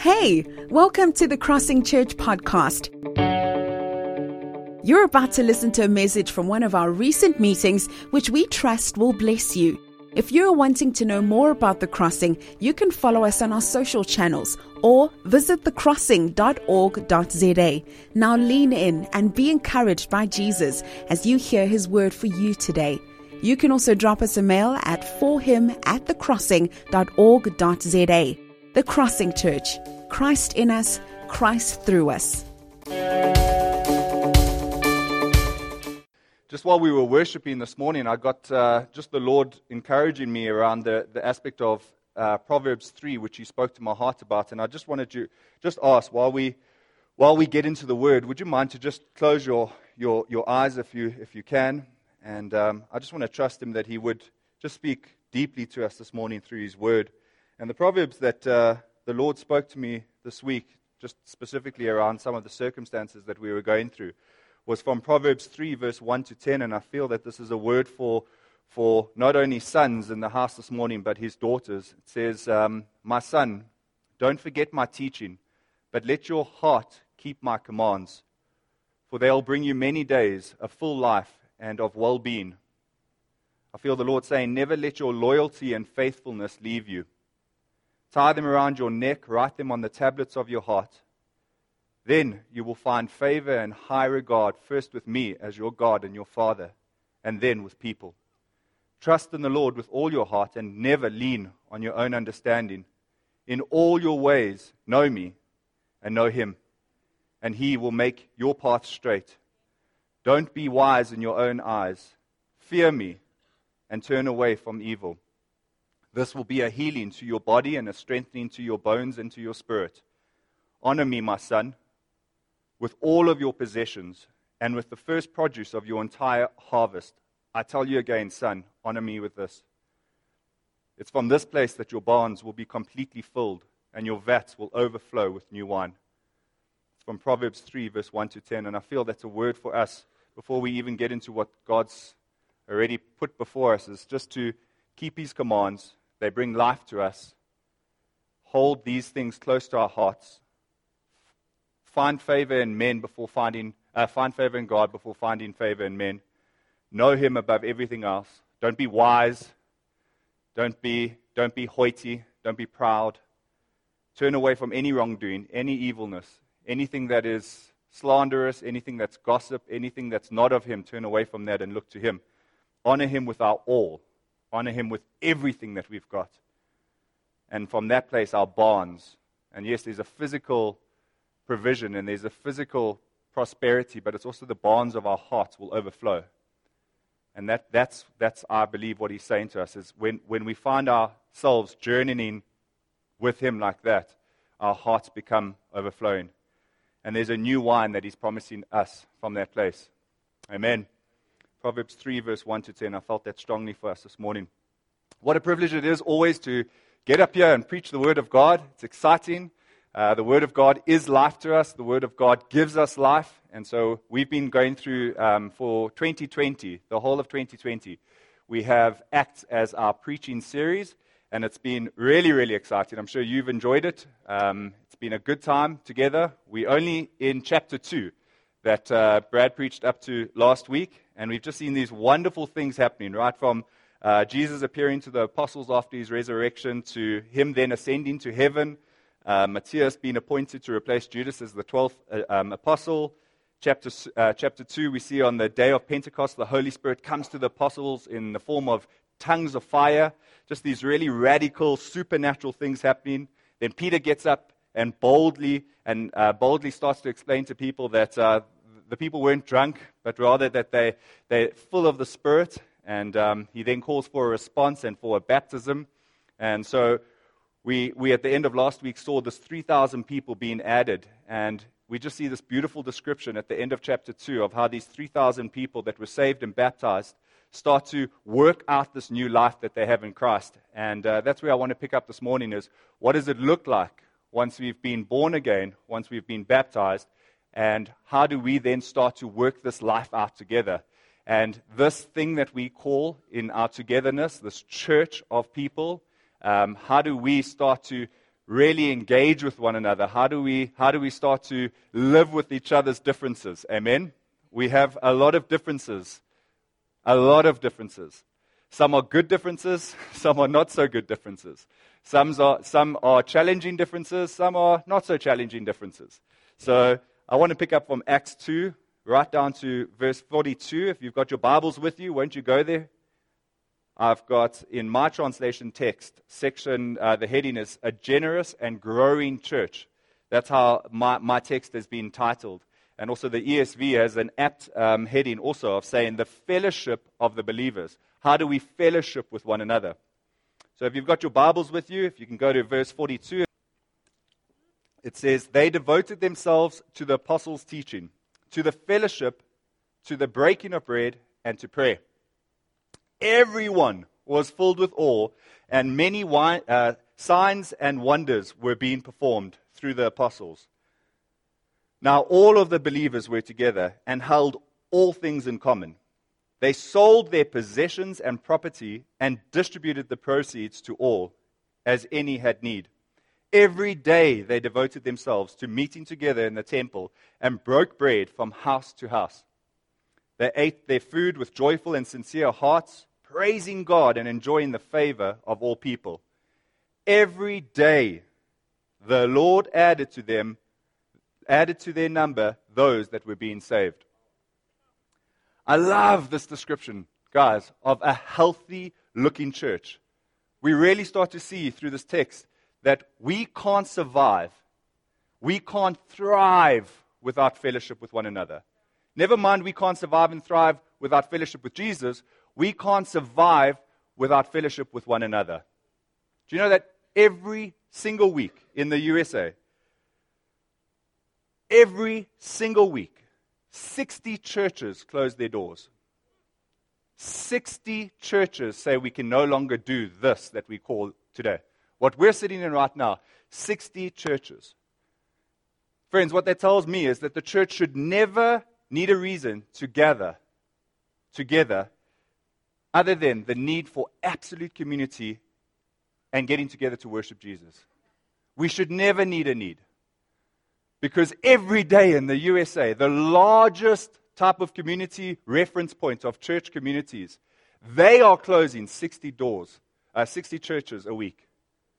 Hey, welcome to the Crossing Church podcast. You're about to listen to a message from one of our recent meetings, which we trust will bless you. If you're wanting to know more about The Crossing, you can follow us on our social channels or visit thecrossing.org.za. Now lean in and be encouraged by Jesus as you hear his word for you today. You can also drop us a mail at forhim@thecrossing.org.za. The Crossing Church. Christ in us, Christ through us. Just while we were worshiping this morning, I got just the Lord encouraging me around the aspect of Proverbs 3, which he spoke to my heart about. And I just wanted to just ask, while we get into the Word, would you mind to just close your eyes if you can? And I just want to trust him that he would just speak deeply to us this morning through his Word. And the Proverbs that the Lord spoke to me this week, just specifically around some of the circumstances that we were going through, was from Proverbs 3, verse 1 to 10, and I feel that this is a word for not only sons in the house this morning, but his daughters. It says, "My son, don't forget my teaching, but let your heart keep my commands, for they'll bring you many days, a full life, and of well-being." I feel the Lord saying, never let your loyalty and faithfulness leave you. Tie them around your neck, write them on the tablets of your heart. Then you will find favor and high regard, first with me as your God and your Father, and then with people. Trust in the Lord with all your heart and never lean on your own understanding. In all your ways, know me and know him, and he will make your path straight. Don't be wise in your own eyes. Fear me and turn away from evil. This will be a healing to your body and a strengthening to your bones and to your spirit. Honor me, my son, with all of your possessions, and with the first produce of your entire harvest. I tell you again, son, honor me with this. It's from this place that your barns will be completely filled, and your vats will overflow with new wine. It's from Proverbs 3, verse 1 to 10, and I feel that's a word for us before we even get into what God's already put before us, is just to keep his commands. They bring life to us. Hold these things close to our hearts. Find favor in men before find favor in God before finding favor in men. Know him above everything else. Don't be wise. Don't be hoity. Don't be proud. Turn away from any wrongdoing, any evilness, anything that is slanderous, anything that's gossip, anything that's not of him. Turn away from that and look to him. Honor him with our all. Honor him with everything that we've got. And from that place, our barns. And yes, there's a physical provision and there's a physical prosperity, but it's also the barns of our hearts will overflow. And that's I believe what he's saying to us is when we find ourselves journeying with him like that, our hearts become overflowing. And there's a new wine that he's promising us from that place. Amen. Proverbs 3, verse 1 to 10. I felt that strongly for us this morning. What a privilege it is always to get up here and preach the Word of God. It's exciting. The Word of God is life to us. The Word of God gives us life. And so we've been going through, for 2020, the whole of 2020, we have Acts as our preaching series, and it's been really, really exciting. I'm sure you've enjoyed it. It's been a good time together. We're only in chapter 2 that Brad preached up to last week, and we've just seen these wonderful things happening, right from Jesus appearing to the apostles after his resurrection, to him then ascending to heaven, Matthias being appointed to replace Judas as the 12th apostle. Chapter 2, we see on the day of Pentecost, the Holy Spirit comes to the apostles in the form of tongues of fire. Just these really radical, supernatural things happening. Then Peter gets up and boldly starts to explain to people that the people weren't drunk, but rather that they're full of the Spirit. And he then calls for a response and for a baptism. And so we at the end of last week saw this 3,000 people being added, and we just see this beautiful description at the end of chapter 2 of how these 3,000 people that were saved and baptized start to work out this new life that they have in Christ. And that's where I want to pick up this morning is, what does it look like once we've been born again, once we've been baptized, and how do we then start to work this life out together? And this thing that we call in our togetherness, this church of people, how do we start to really engage with one another? How do we start to live with each other's differences? Amen? We have a lot of differences. A lot of differences. Some are good differences, some are not so good differences. Some are challenging differences, some are not so challenging differences. So I want to pick up from Acts 2, right down to verse 42. If you've got your Bibles with you, won't you go there? I've got, in my translation text section, the heading is A Generous and Growing Church. That's how my text has been titled. And also the ESV has an apt heading also of saying the fellowship of the believers. How do we fellowship with one another? So if you've got your Bibles with you, if you can go to verse 42, it says, they devoted themselves to the apostles' teaching, to the fellowship, to the breaking of bread, and to prayer. Everyone was filled with awe, and many signs and wonders were being performed through the apostles. Now all of the believers were together and held all things in common. They sold their possessions and property and distributed the proceeds to all, as any had need. Every day they devoted themselves to meeting together in the temple and broke bread from house to house. They ate their food with joyful and sincere hearts, praising God and enjoying the favor of all people. Every day the Lord added to their number those that were being saved. I love this description, guys, of a healthy-looking church. We really start to see through this text that we can't survive, we can't thrive without fellowship with one another. Never mind we can't survive and thrive without fellowship with Jesus, we can't survive without fellowship with one another. Do you know that every single week in the USA, every single week, 60 churches close their doors. 60 churches say we can no longer do this that we call today. What we're sitting in right now, 60 churches. Friends, what that tells me is that the church should never need a reason to gather together other than the need for absolute community and getting together to worship Jesus. We should never need a need. Because every day in the USA, the largest type of community reference point of church communities, they are closing 60 churches a week.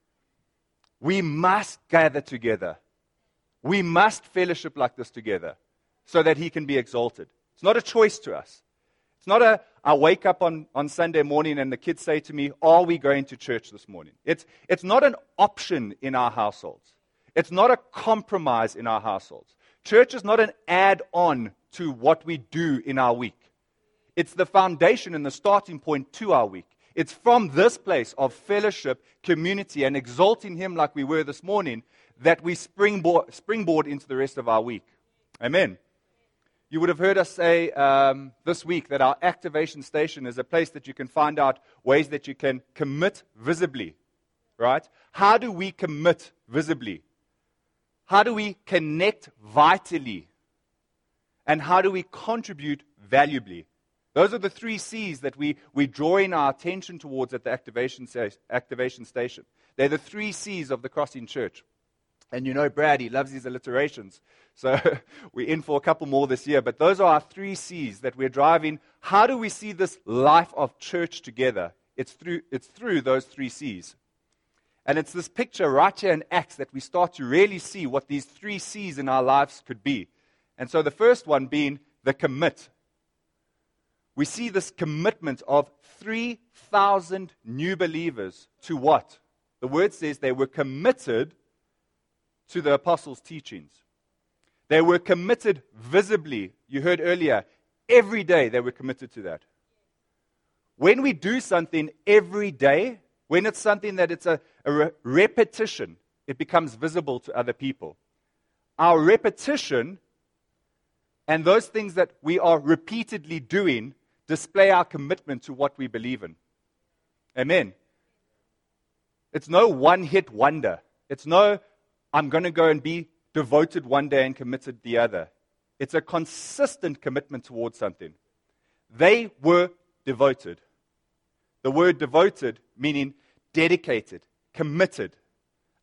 We must gather together. We must fellowship like this together so that He can be exalted. It's not a choice to us. It's not I wake up on Sunday morning and the kids say to me, are we going to church this morning? It's not an option in our households. It's not a compromise in our households. Church is not an add-on to what we do in our week. It's the foundation and the starting point to our week. It's from this place of fellowship, community, and exalting Him like we were this morning that we springboard into the rest of our week. Amen. You would have heard us say this week that our activation station is a place that you can find out ways that you can commit visibly. Right? How do we commit visibly? How do we connect vitally? And how do we contribute valuably? Those are the 3 C's that we drawing our attention towards at the activation station. They're the 3 C's of the Crossing Church. And you know Brad, he loves his alliterations. So we're in for a couple more this year. But those are our 3 C's that we're driving. How do we see this life of church together? It's through those 3 C's. And it's this picture right here in Acts that we start to really see what these 3 C's in our lives could be. And so the first one being the commit. We see this commitment of 3,000 new believers to what? The word says they were committed to the apostles' teachings. They were committed visibly. You heard earlier, every day they were committed to that. When we do something every day, when it's something that it's a repetition, it becomes visible to other people. Our repetition and those things that we are repeatedly doing display our commitment to what we believe in. Amen. It's no one-hit wonder. It's no, I'm going to go and be devoted one day and committed the other. It's a consistent commitment towards something. They were devoted. The word devoted meaning dedicated, committed,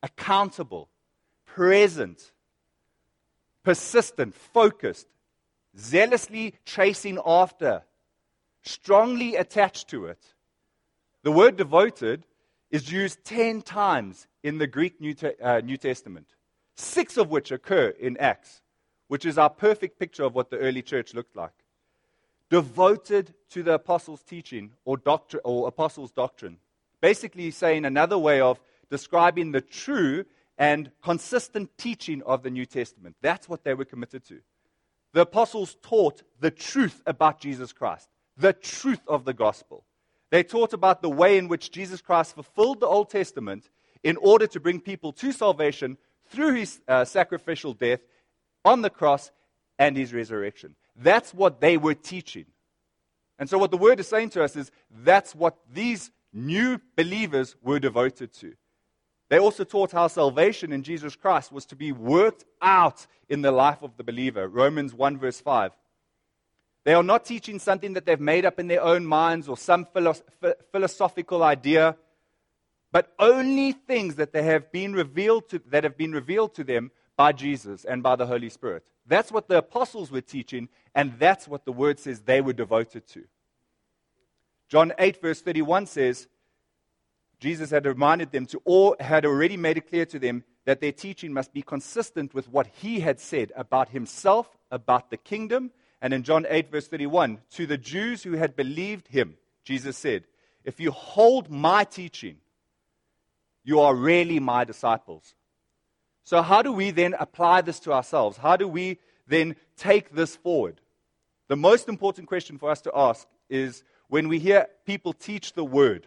accountable, present, persistent, focused, zealously chasing after, strongly attached to it. The word devoted is used 10 times in the Greek New Testament, 6 of which occur in Acts, which is our perfect picture of what the early church looked like. Devoted to the apostles' teaching or doctrine or apostles' doctrine. Basically saying another way of describing the true and consistent teaching of the New Testament. That's what they were committed to. The apostles taught the truth about Jesus Christ, the truth of the gospel. They taught about the way in which Jesus Christ fulfilled the Old Testament in order to bring people to salvation through his sacrificial death on the cross and his resurrection. That's what they were teaching. And so what the word is saying to us is that's what these new believers were devoted to. They also taught how salvation in Jesus Christ was to be worked out in the life of the believer. Romans 1 verse 5. They are not teaching something that they've made up in their own minds or some philosophical idea, but only things that have been revealed to them by Jesus and by the Holy Spirit. That's what the apostles were teaching, and that's what the word says they were devoted to. John 8 verse 31 says, Jesus had reminded them had already made it clear to them that their teaching must be consistent with what he had said about himself, about the kingdom. And in John 8 verse 31, to the Jews who had believed him, Jesus said, if you hold my teaching, you are really my disciples. So how do we then apply this to ourselves? How do we then take this forward? The most important question for us to ask is when we hear people teach the word,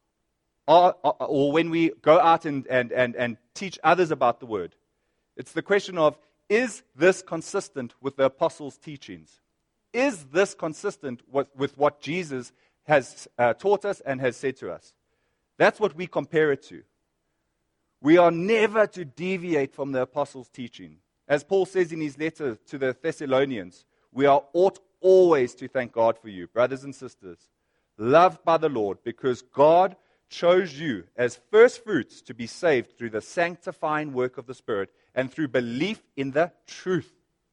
or when we go out and teach others about the word, it's the question of, is this consistent with the apostles' teachings? Is this consistent with what Jesus has taught us and has said to us? That's what we compare it to. We are never to deviate from the apostles' teaching. As Paul says in his letter to the Thessalonians, we ought always to thank God for you, brothers and sisters, loved by the Lord, because God chose you as first fruits to be saved through the sanctifying work of the Spirit and through belief in the truth.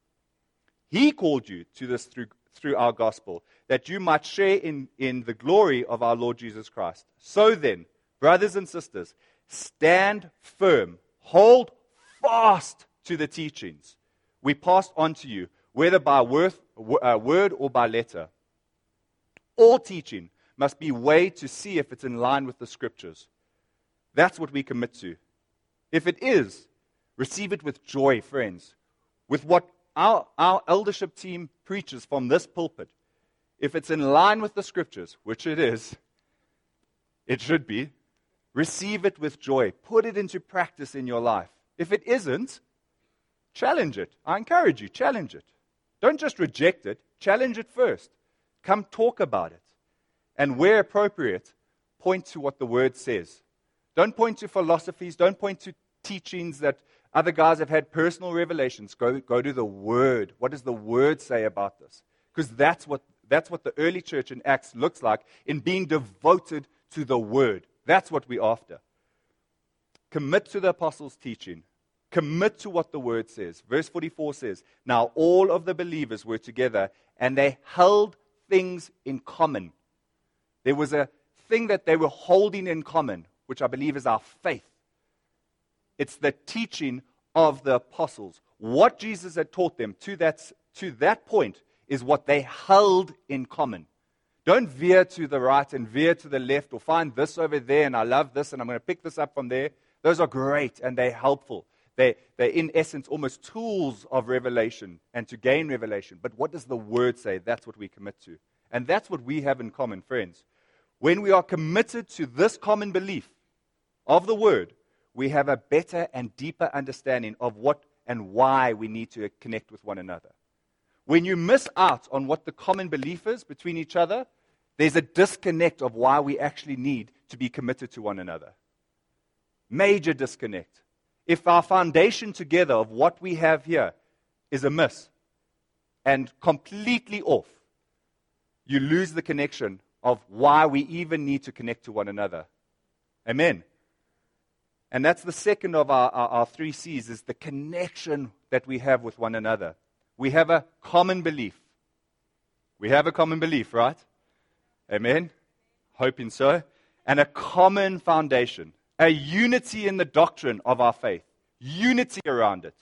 He called you to this through our gospel, that you might share in the glory of our Lord Jesus Christ. So then, brothers and sisters, stand firm, hold fast to the teachings we passed on to you, whether by word or by letter. All teaching must be weighed to see if it's in line with the Scriptures. That's what we commit to. If it is, receive it with joy, friends, with what our eldership team preaches from this pulpit. If it's in line with the Scriptures, which it is, it should be, receive it with joy. Put it into practice in your life. If it isn't, challenge it. I encourage you, challenge it. Don't just reject it. Challenge it first. Come talk about it. And where appropriate, point to what the Word says. Don't point to philosophies. Don't point to teachings that other guys have had personal revelations. Go to the Word. What does the Word say about this? Because that's what the early church in Acts looks like in being devoted to the Word. That's what we're after. Commit to the apostles' teaching. Commit to what the Word says. Verse 44 says, now all of the believers were together, and they held things in common. There was a thing that they were holding in common, which I believe is our faith. It's the teaching of the apostles. What Jesus had taught them to that point is what they held in common. Don't veer to the right and veer to the left or find this over there and I love this and I'm going to pick this up from there. Those are great and they're helpful. They're in essence almost tools of revelation and to gain revelation. But what does the Word say? That's what we commit to. And that's what we have in common, friends. When we are committed to this common belief of the Word, we have a better and deeper understanding of what and why we need to connect with one another. When you miss out on what the common belief is between each other, there's a disconnect of why we actually need to be committed to one another. Major disconnect. If our foundation together of what we have here is amiss and completely off, you lose the connection of why we even need to connect to one another. Amen. And that's the second of our three C's, is the connection that we have with one another. We have a common belief. We have a common belief, right? Amen? Hoping so. And a common foundation. A unity in the doctrine of our faith. Unity around it.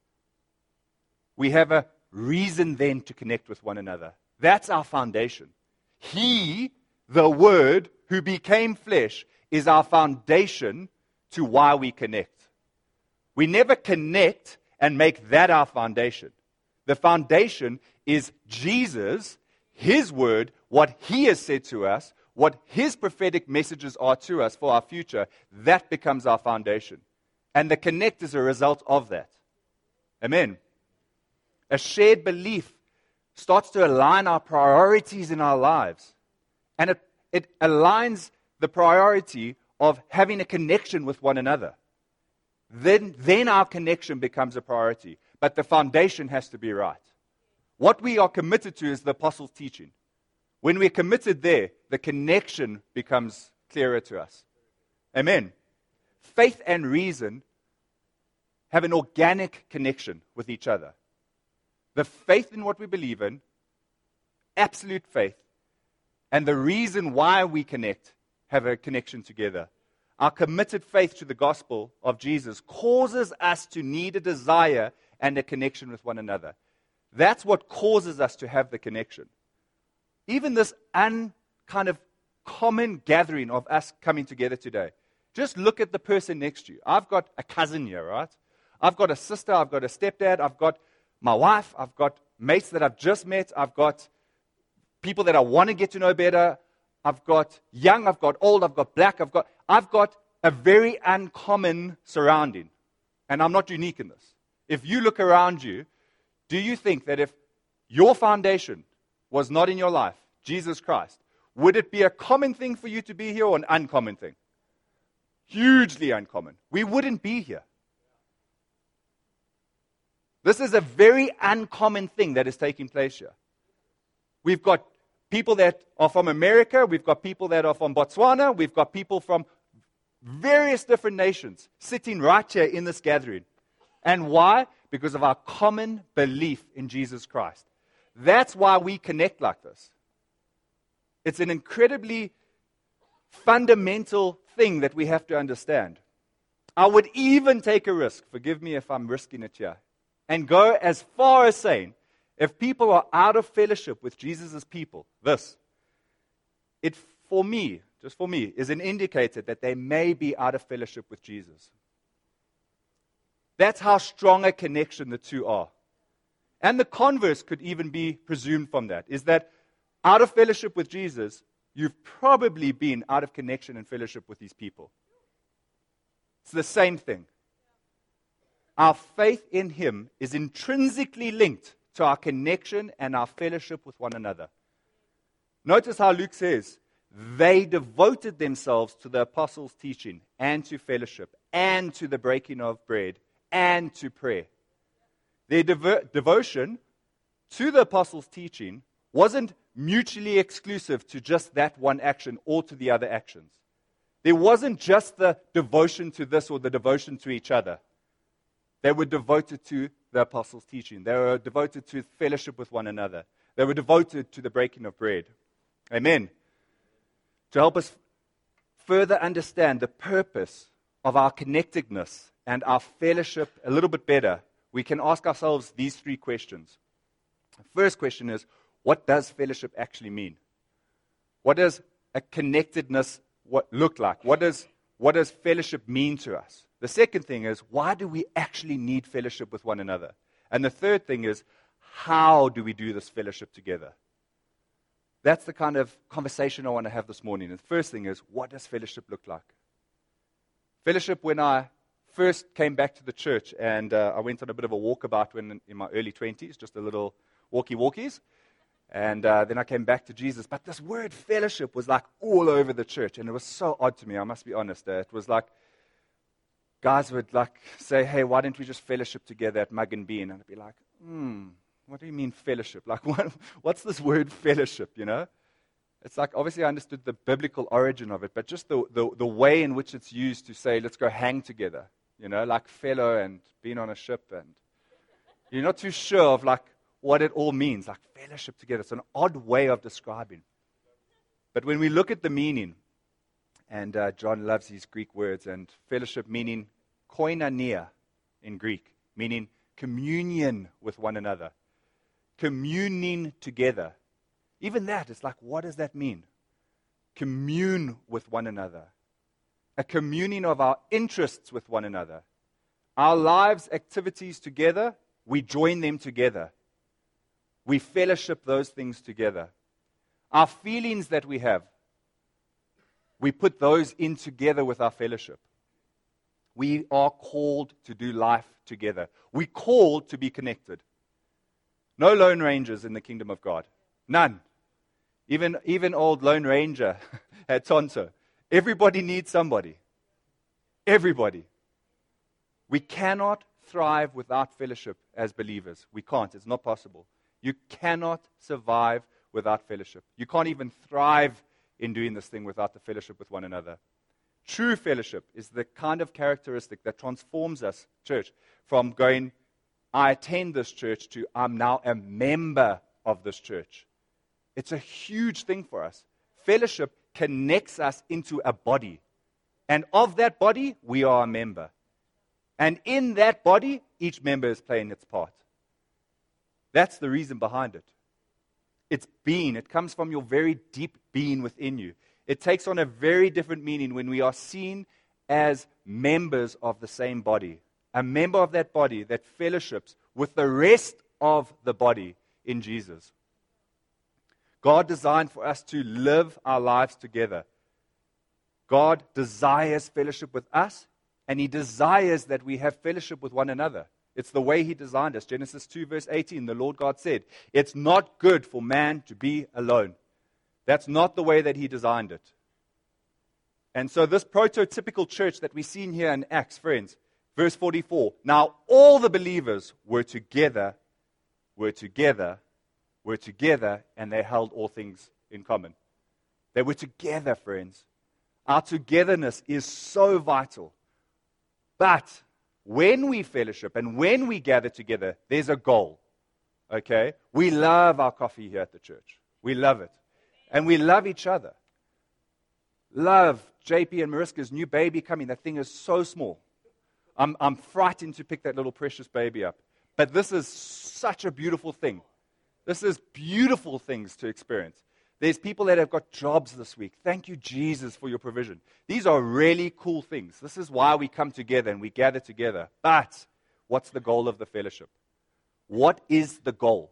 We have a reason then to connect with one another. That's our foundation. He, the Word, who became flesh, is our foundation to why we connect. We never connect and make that our foundation. The foundation is Jesus, His Word, what He has said to us, what His prophetic messages are to us for our future. That becomes our foundation. And the connect is a result of that. Amen. A shared belief starts to align our priorities in our lives. And it aligns the priority of having a connection with one another. Then our connection becomes a priority. But the foundation has to be right. What we are committed to is the apostles' teaching. When we're committed there, the connection becomes clearer to us. Amen. Faith and reason have an organic connection with each other. The faith in what we believe in, absolute faith, and the reason why we connect have a connection together. Our committed faith to the gospel of Jesus causes us to need a desire and a connection with one another. That's what causes us to have the connection. Even this kind of common gathering of us coming together today. Just look at the person next to you. I've got a cousin here, right? I've got a sister, I've got a stepdad, I've got my wife, I've got mates that I've just met, I've got people that I want to get to know better, I've got young, I've got old, I've got black, I've got a very uncommon surrounding. And I'm not unique in this. If you look around you, do you think that if your foundation was not in your life, Jesus Christ, would it be a common thing for you to be here or an uncommon thing? Hugely uncommon. We wouldn't be here. This is a very uncommon thing that is taking place here. We've got people that are from America, we've got people that are from Botswana, we've got people from various different nations sitting right here in this gathering. And why? Because of our common belief in Jesus Christ. That's why we connect like this. It's an incredibly fundamental thing that we have to understand. I would even take a risk, forgive me if I'm risking it here, and go as far as saying, if people are out of fellowship with Jesus' people, it for me, just for me, is an indicator that they may be out of fellowship with Jesus. That's how strong a connection the two are. And the converse could even be presumed from that, is that out of fellowship with Jesus, you've probably been out of connection and fellowship with these people. It's the same thing. Our faith in Him is intrinsically linked to our connection and our fellowship with one another. Notice how Luke says, they devoted themselves to the apostles' teaching and to fellowship and to the breaking of bread and to prayer. Their devotion to the apostles' teaching wasn't mutually exclusive to just that one action or to the other actions. There wasn't just the devotion to this or the devotion to each other. They were devoted to the apostles' teaching. They were devoted to fellowship with one another. They were devoted to the breaking of bread. Amen. To help us further understand the purpose of our connectedness and our fellowship a little bit better, we can ask ourselves these three questions. The first question is, what does fellowship actually mean? What does a connectedness look like? What does fellowship mean to us? The second thing is, why do we actually need fellowship with one another? And the third thing is, how do we do this fellowship together? That's the kind of conversation I want to have this morning. And the first thing is, what does fellowship look like? Fellowship, when I first came back to the church, and I went on a bit of a walkabout when in my early 20s, just a little walkies. And then I came back to Jesus. But this word fellowship was like all over the church. And it was so odd to me, I must be honest. It was like, guys would like say, hey, why don't we just fellowship together at Mug and Bean? And I'd be like, what do you mean fellowship? Like, what's this word fellowship, you know? It's like, obviously I understood the biblical origin of it, but just the way in which it's used to say, let's go hang together, like fellow and being on a ship, and you're not too sure of like what it all means, like fellowship together. It's an odd way of describing. But when we look at the meaning, and John loves these Greek words, and fellowship meaning koinonia in Greek, meaning communion with one another, communing together. Even that, it's like, what does that mean? Commune with one another. A communing of our interests with one another. Our lives, activities together, we join them together. We fellowship those things together. Our feelings that we have, we put those in together with our fellowship. We are called to do life together. We're called to be connected. No lone rangers in the kingdom of God. None. Even old Lone Ranger at Tonto. Everybody needs somebody. Everybody. We cannot thrive without fellowship as believers. We can't. It's not possible. You cannot survive without fellowship. You can't even thrive in doing this thing without the fellowship with one another. True fellowship is the kind of characteristic that transforms us, church, from going, I attend this church, to I'm now a member of this church. It's a huge thing for us. Fellowship connects us into a body. And of that body, we are a member. And in that body, each member is playing its part. That's the reason behind it. It's being. It comes from your very deep being within you. It takes on a very different meaning when we are seen as members of the same body. A member of that body that fellowships with the rest of the body in Jesus. God designed for us to live our lives together. God desires fellowship with us, and He desires that we have fellowship with one another. It's the way He designed us. Genesis 2 verse 18, the Lord God said, it's not good for man to be alone. That's not the way that He designed it. And so this prototypical church that we see in here in Acts, friends, verse 44, now all the believers were together, and they held all things in common. They were together, friends. Our togetherness is so vital. But when we fellowship and when we gather together, there's a goal. Okay? We love our coffee here at the church. We love it. And we love each other. Love JP and Mariska's new baby coming. That thing is so small. I'm frightened to pick that little precious baby up. But this is such a beautiful thing. This is beautiful things to experience. There's people that have got jobs this week. Thank you, Jesus, for your provision. These are really cool things. This is why we come together and we gather together. But what's the goal of the fellowship? What is the goal?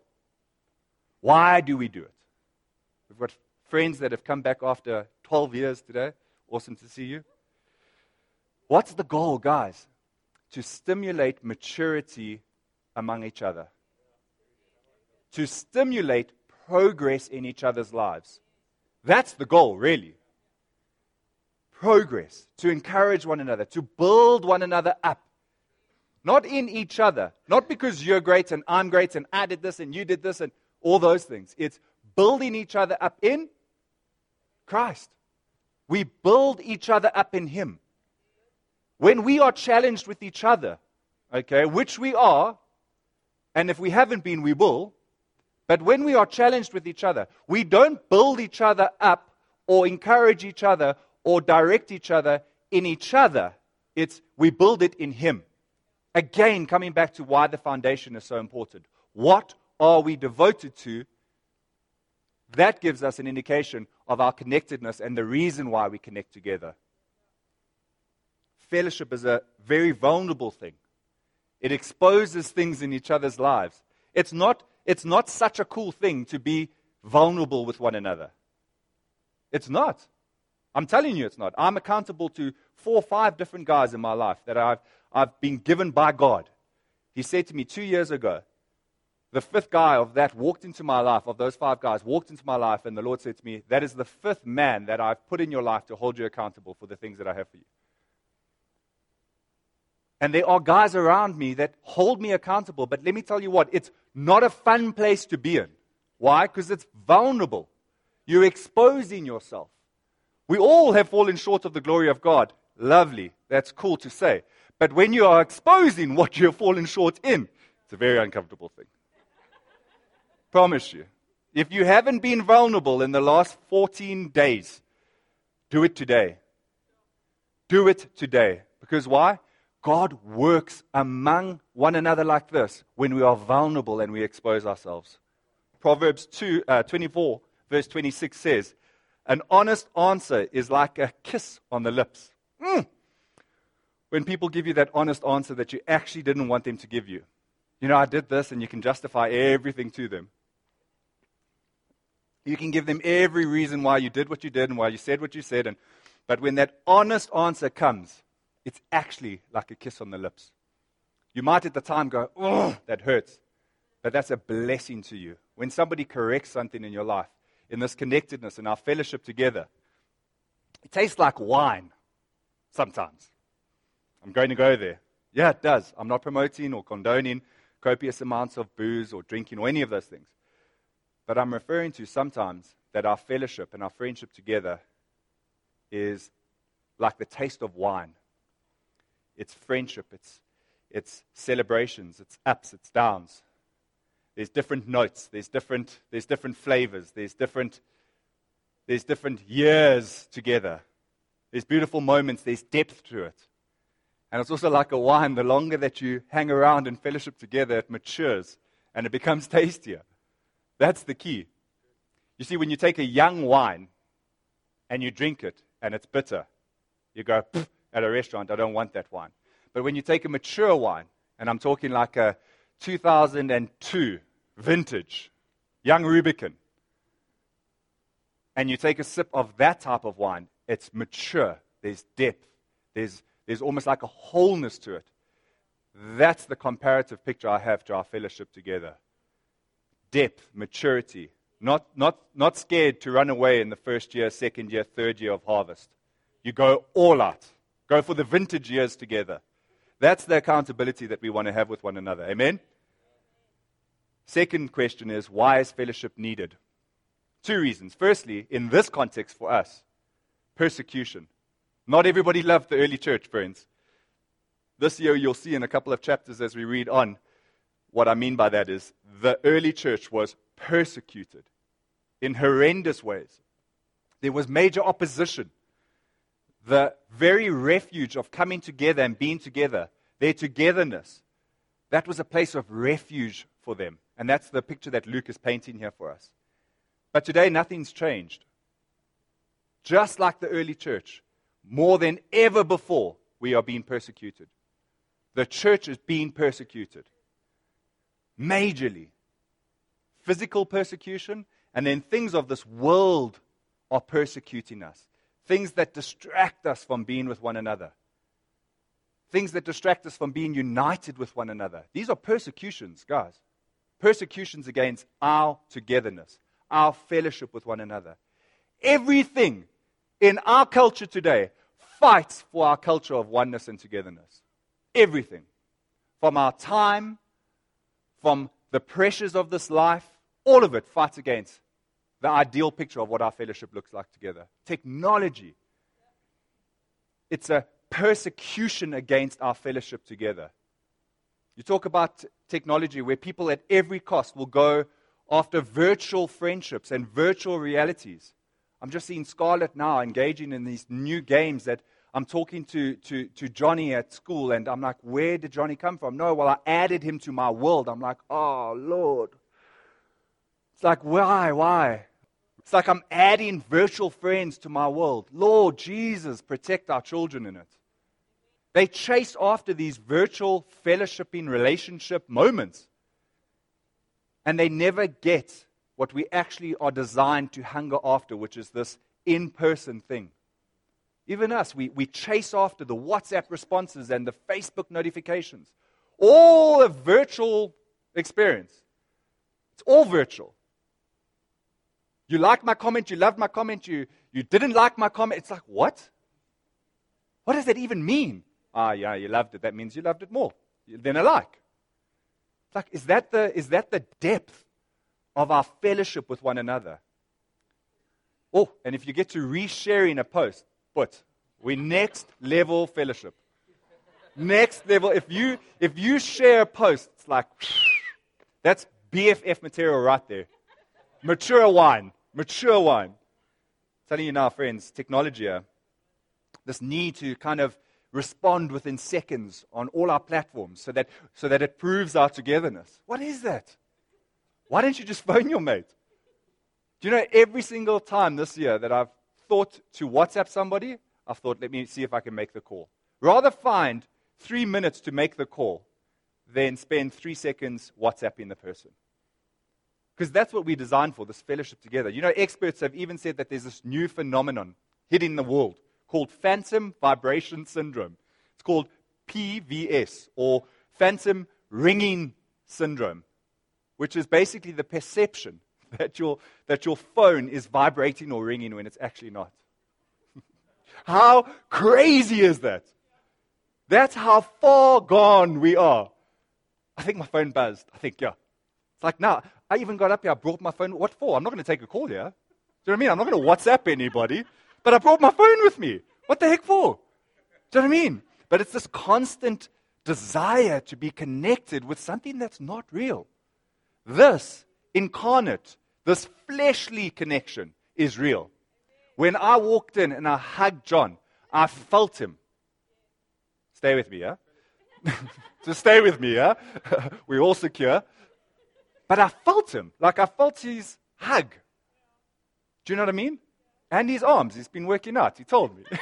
Why do we do it? We've got friends that have come back after 12 years today. Awesome to see you. What's the goal, guys? To stimulate maturity among each other. To stimulate progress in each other's lives. That's the goal, really. Progress. To encourage one another. To build one another up. Not in each other. Not because you're great and I'm great and I did this and you did this and all those things. It's building each other up in Christ. We build each other up in Him. When we are challenged with each other, okay, which we are, and if we haven't been, we will, but when we are challenged with each other, we don't build each other up or encourage each other or direct each other in each other. We build it in Him. Again, coming back to why the foundation is so important. What are we devoted to? That gives us an indication of our connectedness and the reason why we connect together. Fellowship is a very vulnerable thing. It exposes things in each other's lives. It's not such a cool thing to be vulnerable with one another. It's not. I'm telling you it's not. I'm accountable to 4 or 5 different guys in my life that I've been given by God. He said to me 2 years ago, the 5th guy of that walked into my life, of those 5 guys, walked into my life, and the Lord said to me, that is the 5th man that I've put in your life to hold you accountable for the things that I have for you. And there are guys around me that hold me accountable, but let me tell you what, it's not a fun place to be in. Why? Because it's vulnerable. You're exposing yourself. We all have fallen short of the glory of God. Lovely. That's cool to say. But when you are exposing what you've fallen short in, it's a very uncomfortable thing. Promise you. If you haven't been vulnerable in the last 14 days, do it today. Do it today. Because why? God works among one another like this when we are vulnerable and we expose ourselves. Proverbs 24, verse 26 says, an honest answer is like a kiss on the lips. When people give you that honest answer that you actually didn't want them to give you. You know, I did this, and you can justify everything to them. You can give them every reason why you did what you did and why you said what you said. But when that honest answer comes, it's actually like a kiss on the lips. You might at the time go, oh, that hurts. But that's a blessing to you. When somebody corrects something in your life, in this connectedness, in our fellowship together, it tastes like wine sometimes. I'm going to go there. Yeah, it does. I'm not promoting or condoning copious amounts of booze or drinking or any of those things. But I'm referring to sometimes that our fellowship and our friendship together is like the taste of wine. It's friendship, it's celebrations, it's ups, it's downs. There's different notes, there's different flavors, there's different years together. There's beautiful moments, there's depth to it. And it's also like a wine. The longer that you hang around in fellowship together, it matures and it becomes tastier. That's the key. You see, when you take a young wine and you drink it and it's bitter, you go, at a restaurant, I don't want that wine. But when you take a mature wine, and I'm talking like a 2002 vintage, young Rubicon, and you take a sip of that type of wine, it's mature, there's depth, there's almost like a wholeness to it. That's the comparative picture I have to our fellowship together. Depth, maturity, not scared to run away in the first year, second year, third year of harvest. You go all out. Go for the vintage years together. That's the accountability that we want to have with one another. Amen? Second question is, why is fellowship needed? 2 reasons. Firstly, in this context for us, persecution. Not everybody loved the early church, friends. This year you'll see in a couple of chapters as we read on, what I mean by that is the early church was persecuted in horrendous ways. There was major opposition. The very refuge of coming together and being together, their togetherness, that was a place of refuge for them. And that's the picture that Luke is painting here for us. But today, nothing's changed. Just like the early church, more than ever before, we are being persecuted. The church is being persecuted. Majorly. Physical persecution, and then things of this world are persecuting us. Things that distract us from being with one another. Things that distract us from being united with one another. These are persecutions, guys. Persecutions against our togetherness, our fellowship with one another. Everything in our culture today fights for our culture of oneness and togetherness. Everything. From our time, from the pressures of this life, all of it fights against the ideal picture of what our fellowship looks like together. Technology. It's a persecution against our fellowship together. You talk about technology where people at every cost will go after virtual friendships and virtual realities. I'm just seeing Scarlett now engaging in these new games that I'm talking to Johnny at school, and I'm like, where did Johnny come from? No, well, I added him to my world. I'm like, oh, Lord. It's like, why? It's like I'm adding virtual friends to my world. Lord Jesus, protect our children in it. They chase after these virtual fellowshipping relationship moments. And they never get what we actually are designed to hunger after, which is this in-person thing. Even us, we chase after the WhatsApp responses and the Facebook notifications. All a virtual experience. It's all virtual. You liked my comment, you loved my comment, you didn't like my comment. It's like, what? What does that even mean? Yeah, you loved it. That means you loved it more than a like. It's like, is that the depth of our fellowship with one another? Oh, and if you get to resharing a post, we next level fellowship. Next level. If you share a post, it's like, that's BFF material right there. Mature wine. Telling you now, friends, technology, this need to kind of respond within seconds on all our platforms so that it proves our togetherness. What is that? Why don't you just phone your mate? Do you know, every single time this year that I've thought to WhatsApp somebody, I've thought, let me see if I can make the call. Rather find 3 minutes to make the call than spend 3 seconds WhatsApping the person. Because that's what we designed for, this fellowship together. You know, experts have even said that there's this new phenomenon hitting the world called phantom vibration syndrome. It's called PVS, or phantom ringing syndrome, which is basically the perception that your phone is vibrating or ringing when it's actually not. How crazy is that? That's how far gone we are. I think my phone buzzed. Yeah. It's like, now, I even got up here, I brought my phone. What for? I'm not going to take a call here. Do you know what I mean? I'm not going to WhatsApp anybody. But I brought my phone with me. What the heck for? Do you know what I mean? But it's this constant desire to be connected with something that's not real. This incarnate, this fleshly connection is real. When I walked in and I hugged John, I felt him. Stay with me, yeah? Just stay with me, yeah? We're all secure. But I felt him. Like I felt his hug. Do you know what I mean? And his arms. He's been working out. He told me.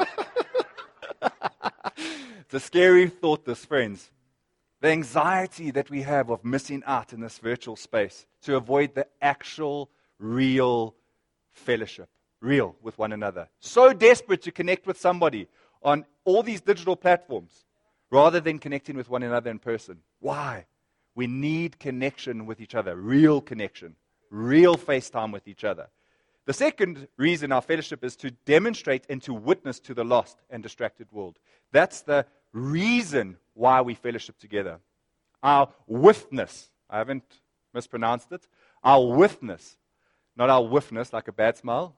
It's a scary thought, this, friends. The anxiety that we have of missing out in this virtual space to avoid the actual, real fellowship. Real with one another. So desperate to connect with somebody on all these digital platforms rather than connecting with one another in person. Why? We need connection with each other. Real connection. Real FaceTime with each other. The second reason our fellowship is to demonstrate and to witness to the lost and distracted world. That's the reason why we fellowship together. Our witness. I haven't mispronounced it. Our witness. Not our whiffness, like a bad smell.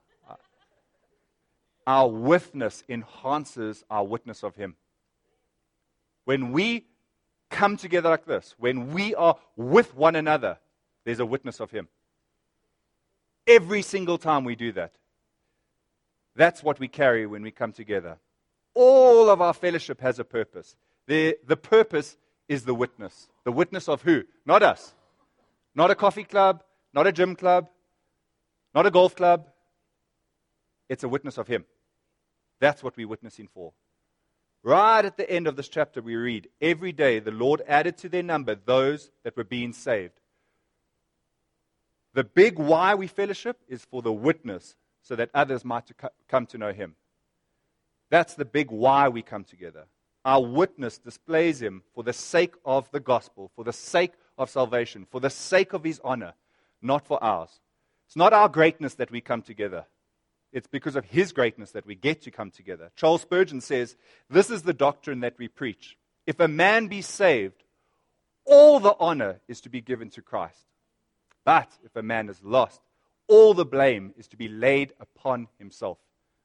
Our witness enhances our witness of Him. When we come together like this, when we are with one another, there's a witness of Him. Every single time we do that. That's what we carry when we come together. All of our fellowship has a purpose. The purpose is the witness. The witness of who? Not us. Not a coffee club, not a gym club, not a golf club. It's a witness of Him. That's what we're witnessing for. Right at the end of this chapter we read, every day the Lord added to their number those that were being saved. The big why we fellowship is for the witness, so that others might come to know Him. That's the big why we come together. Our witness displays Him for the sake of the gospel, for the sake of salvation, for the sake of His honor, not for ours. It's not our greatness that we come together. It's because of His greatness that we get to come together. Charles Spurgeon says, this is the doctrine that we preach. If a man be saved, all the honor is to be given to Christ. But if a man is lost, all the blame is to be laid upon himself.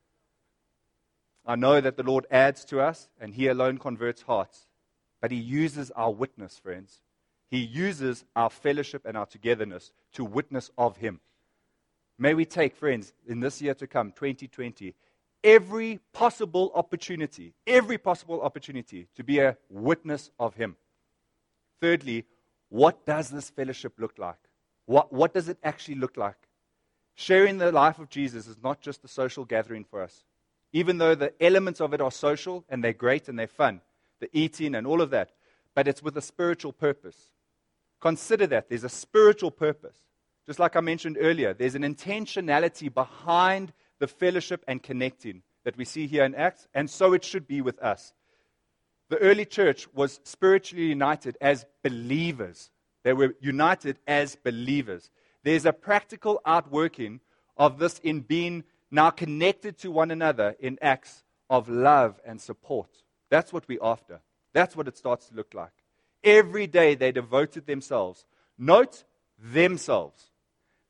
I know that the Lord adds to us, and He alone converts hearts. But He uses our witness, friends. He uses our fellowship and our togetherness to witness of Him. May we take, friends, in this year to come, 2020, every possible opportunity to be a witness of Him. Thirdly, what does this fellowship look like? What does it actually look like? Sharing the life of Jesus is not just a social gathering for us. Even though the elements of it are social and they're great and they're fun, the eating and all of that, but it's with a spiritual purpose. Consider that there's a spiritual purpose. Just like I mentioned earlier, there's an intentionality behind the fellowship and connecting that we see here in Acts, and so it should be with us. The early church was spiritually united as believers. They were united as believers. There's a practical outworking of this in being now connected to one another in acts of love and support. That's what we're after. That's what it starts to look like. Every day they devoted themselves. Note, themselves.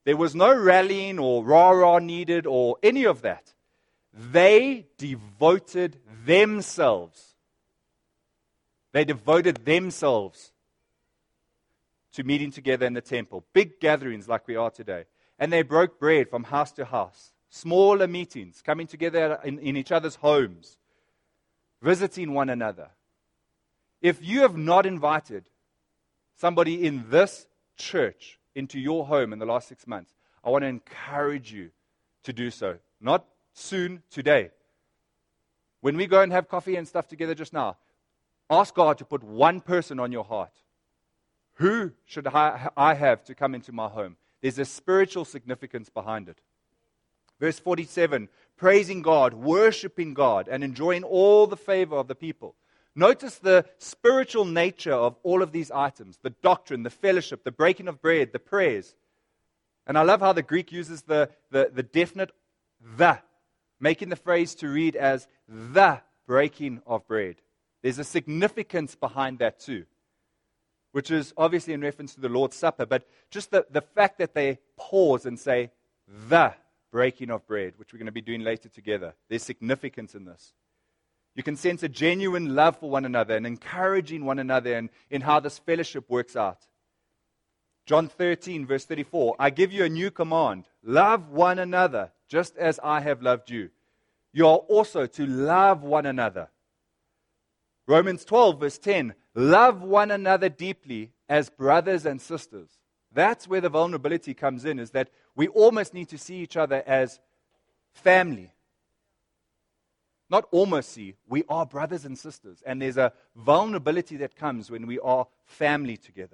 There was no rallying or rah-rah needed or any of that. They devoted themselves. They devoted themselves to meeting together in the temple. Big gatherings like we are today. And they broke bread from house to house. Smaller meetings, coming together in each other's homes. Visiting one another. If you have not invited somebody in this church into your home in the last 6 months, I want to encourage you to do so. Not soon, today. When we go and have coffee and stuff together just now, ask God to put one person on your heart. Who should I have to come into my home? There's a spiritual significance behind it. Verse 47, praising God, worshiping God, and enjoying all the favor of the people. Notice the spiritual nature of all of these items, the doctrine, the fellowship, the breaking of bread, the prayers. And I love how the Greek uses the definite the, making the phrase to read as the breaking of bread. There's a significance behind that too, which is obviously in reference to the Lord's Supper, but just the fact that they pause and say the breaking of bread, which we're going to be doing later together. There's significance in this. You can sense a genuine love for one another and encouraging one another in how this fellowship works out. John 13, verse 34, I give you a new command. Love one another, just as I have loved you. You are also to love one another. Romans 12, verse 10, love one another deeply as brothers and sisters. That's where the vulnerability comes in, is that we almost need to see each other as family. Not almost see, we are brothers and sisters. And there's a vulnerability that comes when we are family together.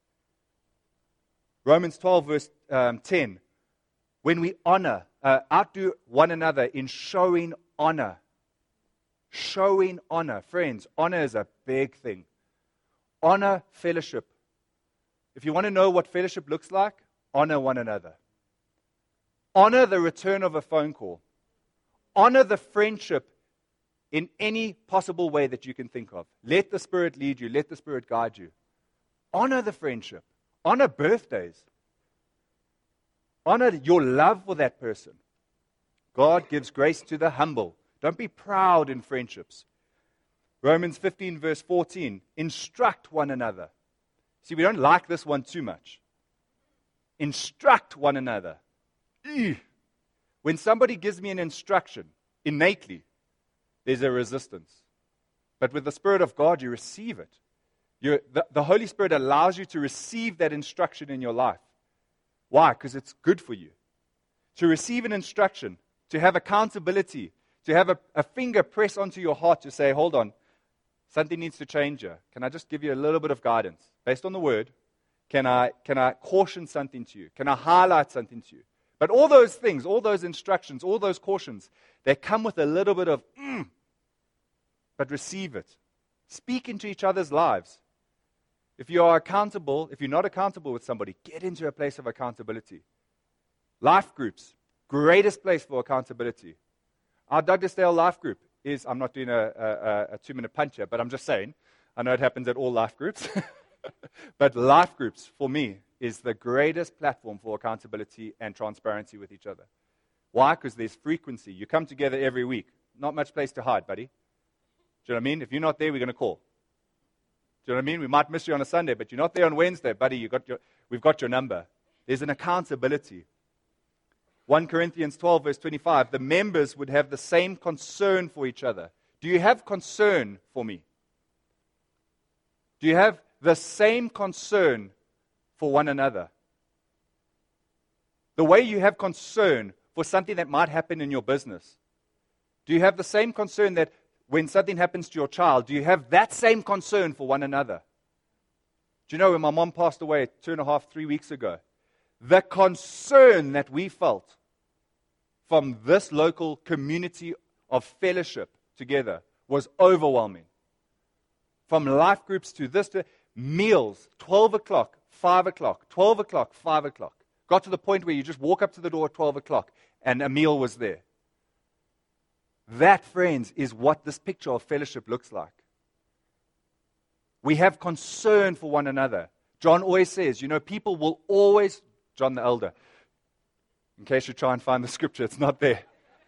Romans 12, verse 10, when we honor, outdo one another in showing honor. Showing honor. Friends, honor is a big thing. Honor fellowship. If you want to know what fellowship looks like, honor one another. Honor the return of a phone call. Honor the friendship in any possible way that you can think of. Let the Spirit lead you. Let the Spirit guide you. Honor the friendship. Honor birthdays. Honor your love for that person. God gives grace to the humble. Don't be proud in friendships. Romans 15, verse 14. Instruct one another. See, we don't like this one too much. Instruct one another. Ew. When somebody gives me an instruction, innately, there's a resistance. But with the Spirit of God, you receive it. The Holy Spirit allows you to receive that instruction in your life. Why? Because it's good for you. To receive an instruction, to have accountability, to have a finger press onto your heart to say, hold on, something needs to change here. Can I just give you a little bit of guidance? Based on the Word, can I caution something to you? Can I highlight something to you? But all those things, all those instructions, all those cautions, they come with a little bit of, but receive it. Speak into each other's lives. If you are accountable, if you're not accountable with somebody, get into a place of accountability. Life groups, greatest place for accountability. Our Douglasdale life group is, I'm not doing a 2-minute punch here, but I'm just saying, I know it happens at all life groups, but life groups, for me, is the greatest platform for accountability and transparency with each other. Why? Because there's frequency. You come together every week. Not much place to hide, buddy. Do you know what I mean? If you're not there, we're going to call. Do you know what I mean? We might miss you on a Sunday, but you're not there on Wednesday, buddy. We've got your number. There's an accountability. 1 Corinthians 12, verse 25, the members would have the same concern for each other. Do you have concern for me? Do you have the same concern for one another? The way you have concern for something that might happen in your business. Do you have the same concern that when something happens to your child, do you have that same concern for one another? Do you know when my mom passed away 2.5, 3 weeks ago, the concern that we felt from this local community of fellowship together was overwhelming. From life groups to this, to meals, 12 o'clock, 5 o'clock, 12 o'clock, 5 o'clock. Got to the point where you just walk up to the door at 12 o'clock and a meal was there. That, friends, is what this picture of fellowship looks like. We have concern for one another. John always says, people will always, John the elder, In case you try and find the scripture, it's not there.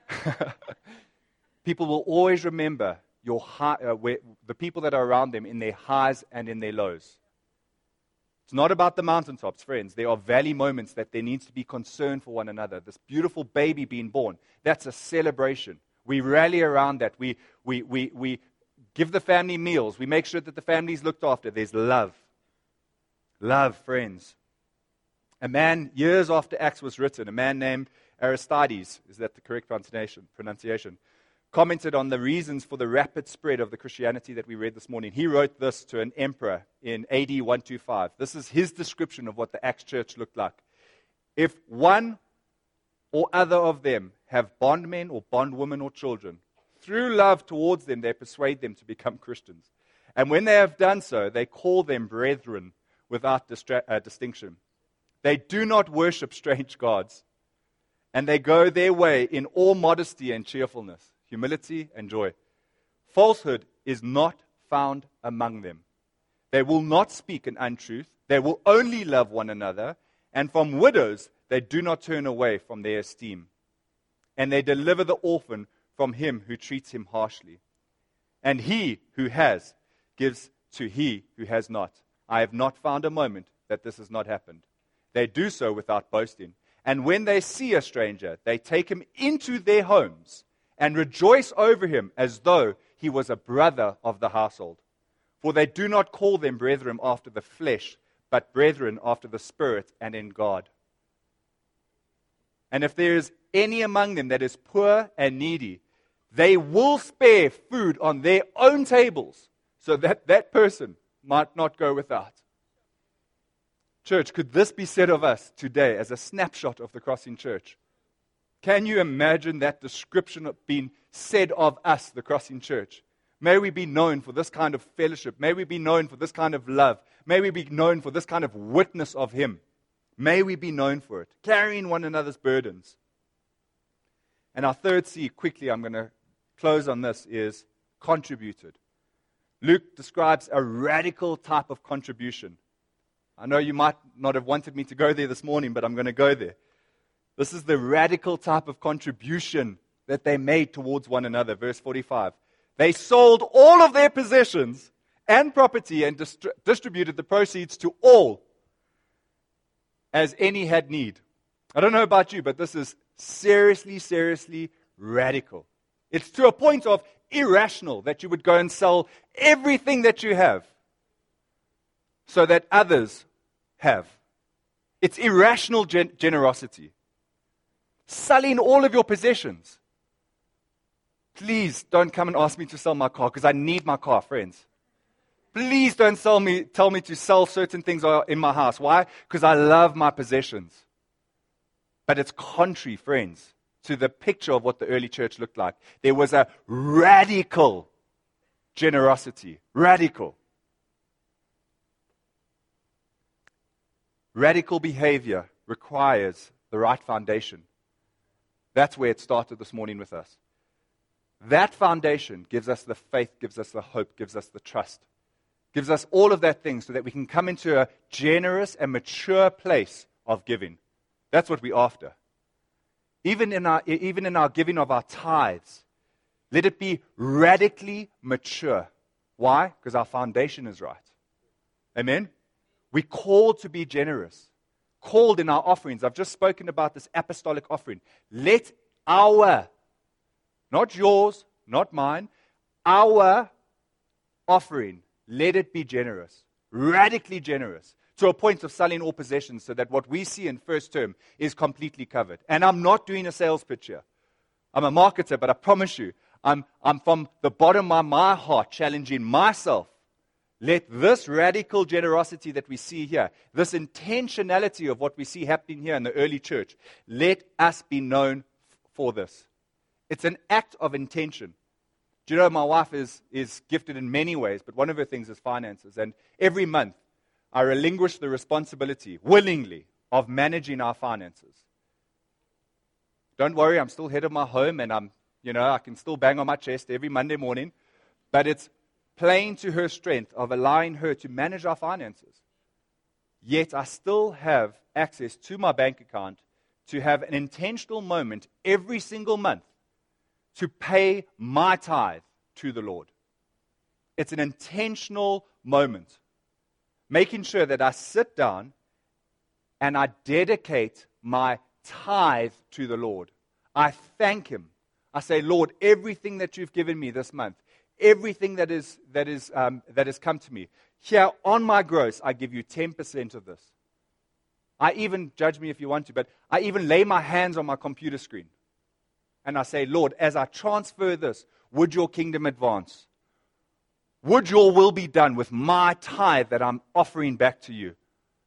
People will always remember the people that are around them in their highs and in their lows. It's not about the mountaintops, friends. There are valley moments that there needs to be concern for one another. This beautiful baby being born, that's a celebration. We rally around that. We give the family meals. We make sure that the family's looked after. There's love. Love, friends. A man, years after Acts was written, a man named Aristides, is that the correct pronunciation, commented on the reasons for the rapid spread of the Christianity that we read this morning. He wrote this to an emperor in AD 125. This is his description of what the Acts church looked like. If one or other of them have bondmen or bondwomen or children, through love towards them, they persuade them to become Christians. And when they have done so, they call them brethren without distinction. They do not worship strange gods, and they go their way in all modesty and cheerfulness, humility and joy. Falsehood is not found among them. They will not speak an untruth. They will only love one another, and from widows they do not turn away from their esteem. And they deliver the orphan from him who treats him harshly. And he who has gives to he who has not. I have not found a moment that this has not happened. They do so without boasting. And when they see a stranger, they take him into their homes and rejoice over him as though he was a brother of the household. For they do not call them brethren after the flesh, but brethren after the Spirit and in God. And if there is any among them that is poor and needy, they will spare food on their own tables, so that that person might not go without. Church, could this be said of us today as a snapshot of the Crossing Church? Can you imagine that description being said of us, the Crossing Church? May we be known for this kind of fellowship. May we be known for this kind of love. May we be known for this kind of witness of Him. May we be known for it, carrying one another's burdens. And our third C, quickly, I'm going to close on this, is contributed. Luke describes a radical type of contribution. I know you might not have wanted me to go there this morning, but I'm going to go there. This is the radical type of contribution that they made towards one another. Verse 45. They sold all of their possessions and property and distributed the proceeds to all as any had need. I don't know about you, but this is seriously, seriously radical. It's to a point of irrational that you would go and sell everything that you have so that others have. It's irrational generosity. Selling all of your possessions. Please don't come and ask me to sell my car, because I need my car, friends. Please don't tell me to sell certain things in my house. Why? Because I love my possessions. But it's contrary, friends, to the picture of what the early church looked like. There was a radical generosity. Radical. Radical behavior requires the right foundation. That's where it started this morning with us. That foundation gives us the faith, gives us the hope, gives us the trust, gives us all of that thing so that we can come into a generous and mature place of giving. That's what we're after. Even in our giving of our tithes, let it be radically mature. Why? Because our foundation is right. Amen? We're called to be generous. Called in our offerings. I've just spoken about this apostolic offering. Let our, not yours, not mine, our offering, let it be generous. Radically generous. To a point of selling all possessions so that what we see in first term is completely covered. And I'm not doing a sales pitch here. I'm a marketer, but I promise you, I'm from the bottom of my heart challenging myself. Let this radical generosity that we see here, this intentionality of what we see happening here in the early church, let us be known for this. It's an act of intention. Do you know, my wife is gifted in many ways, but one of her things is finances. And every month, I relinquish the responsibility, willingly, of managing our finances. Don't worry, I'm still head of my home, and I can still bang on my chest every Monday morning, but it's playing to her strength of allowing her to manage our finances. Yet I still have access to my bank account to have an intentional moment every single month to pay my tithe to the Lord. It's an intentional moment, making sure that I sit down and I dedicate my tithe to the Lord. I thank Him. I say, Lord, everything that you've given me this month, everything that has come to me, here on my gross, I give you 10% of this. I even, judge me if you want to, but I even lay my hands on my computer screen. And I say, Lord, as I transfer this, would your kingdom advance? Would your will be done with my tithe that I'm offering back to you?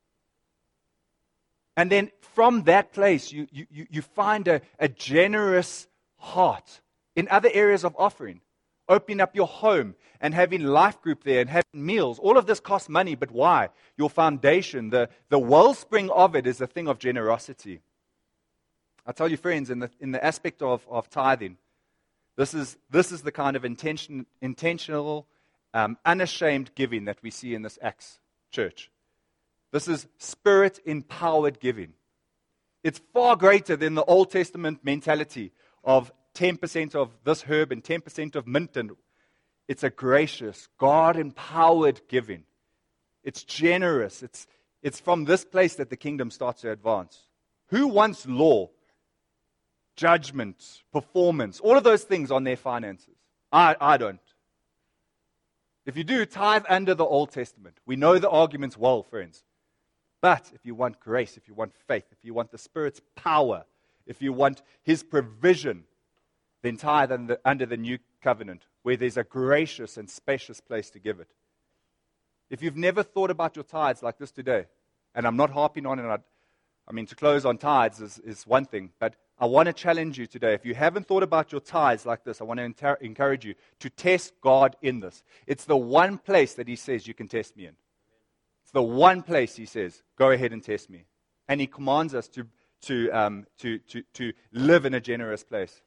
And then from that place, you find a generous heart in other areas of offering. Opening up your home and having life group there and having meals. All of this costs money, but why? Your foundation, the wellspring of it is a thing of generosity. I tell you, friends, in the aspect of tithing, this is the kind of intentional, unashamed giving that we see in this Acts church. This is Spirit-empowered giving. It's far greater than the Old Testament mentality of 10% of this herb and 10% of mint. And it's a gracious, God-empowered giving. It's generous. It's from this place that the kingdom starts to advance. Who wants law, judgment, performance, all of those things on their finances? I don't. If you do, tithe under the Old Testament. We know the arguments well, friends. But if you want grace, if you want faith, if you want the Spirit's power, if you want His provision, then tithe under the new covenant, where there's a gracious and spacious place to give it. If you've never thought about your tithes like this today, and I'm not harping on it, I mean, to close on tithes is one thing, but I want to challenge you today. If you haven't thought about your tithes like this, I want to encourage you to test God in this. It's the one place that He says you can test me in. It's the one place He says, go ahead and test me. And He commands us to live in a generous place.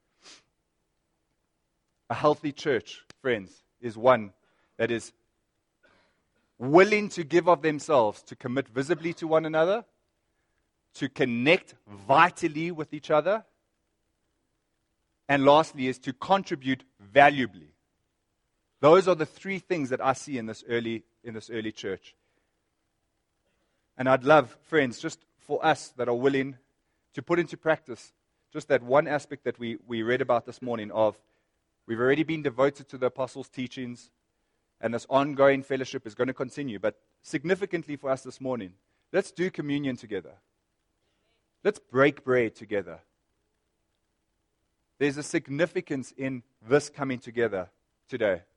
A healthy church, friends, is one that is willing to give of themselves, to commit visibly to one another, to connect vitally with each other, and lastly is to contribute valuably. Those are the three things that I see in this early church. And I'd love, friends, just for us that are willing to put into practice just that one aspect that we read about this morning of we've already been devoted to the apostles' teachings, and this ongoing fellowship is going to continue. But significantly for us this morning, let's do communion together. Let's break bread together. There's a significance in this coming together today.